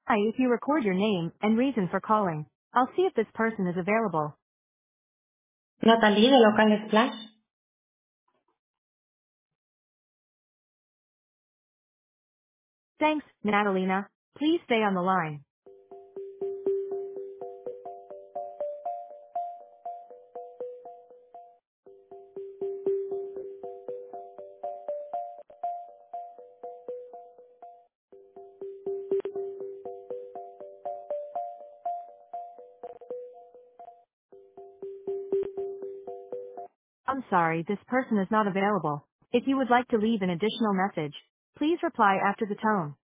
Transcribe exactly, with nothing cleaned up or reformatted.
Hi, if you record your name and reason for calling, I'll see if this person is available. Natalie de Local Splash. Thanks, Natalina. Please stay on the line. I'm sorry, this person is not available. If you would like to leave an additional message, please reply after the tone.